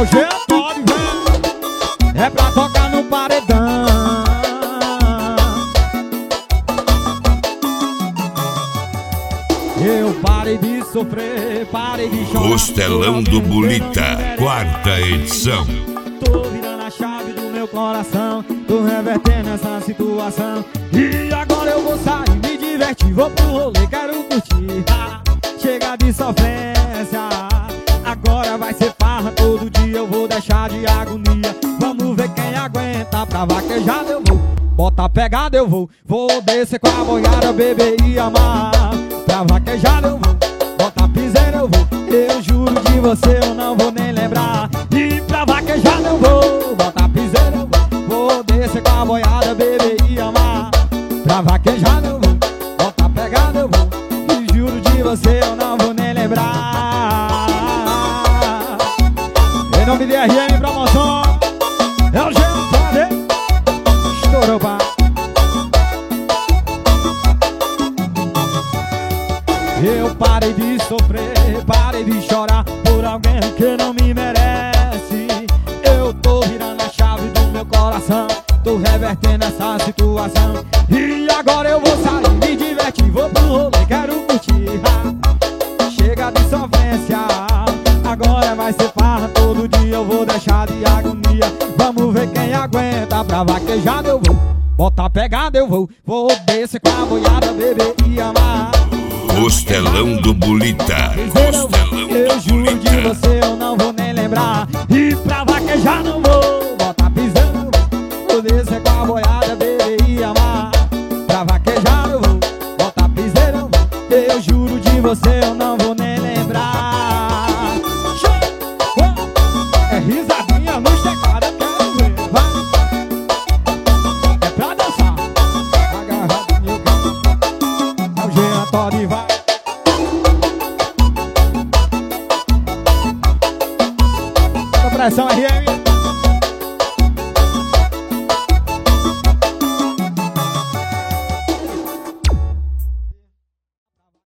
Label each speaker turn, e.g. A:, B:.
A: o Getone, velho. É pra tocar no paredão. Eu parei de sofrer, parei de chorar.
B: Costelão do Bulita, quarta edição.
A: Tô virando a chave do meu coração, tô revertendo essa situação. E agora eu vou sair, me divertir, vou pro rolê, quero curtir. Chega de sofrência, agora vai ser farra. Todo dia eu vou deixar de agonia. Vamos ver quem aguenta, pra vaquejada eu vou. Bota a pegada eu vou, vou descer com a boiada, beber e amar. Pra vaquejada eu vou, bota a piseira eu vou. Eu juro de você eu não vou nem lembrar. E pra vaquejada eu vou, bota a piseira eu vou. Vou descer com a boiada, beber e amar. Pra vaquejada eu vou, bota a pegada eu vou. E juro de você eu não vou nem lembrar. Em nome de RM Promoção, é o Getone. Estourou, pá. Eu parei de sofrer, parei de chorar por alguém que não me merece. Eu tô virando a chave do meu coração, tô revertendo essa situação. E agora eu vou sair, me divertir, vou pro rolê, quero curtir. Chega de sofrência, agora vai ser farra. Todo dia eu vou deixar de agonia. Vamos ver quem aguenta, pra vaquejada eu vou. Bota a pegada eu vou, vou descer com a boiada, beber e amar.
B: Costelão do Bulita. Costelão
A: Eu
B: do
A: juro de
B: Bulita.
A: você eu não vou nem lembrar. E pra vaquejar não vou, bota pisando. Vou descer com a boiada, beber e amar. Pra vaquejar eu vou, bota piseira eu vou. Eu juro de você eu não vou nem lembrar. É risadinha nos teclados, eu quero ver, vai. É pra dançar, agarradinho eu quero. É o Getone, vai. Pressão RM.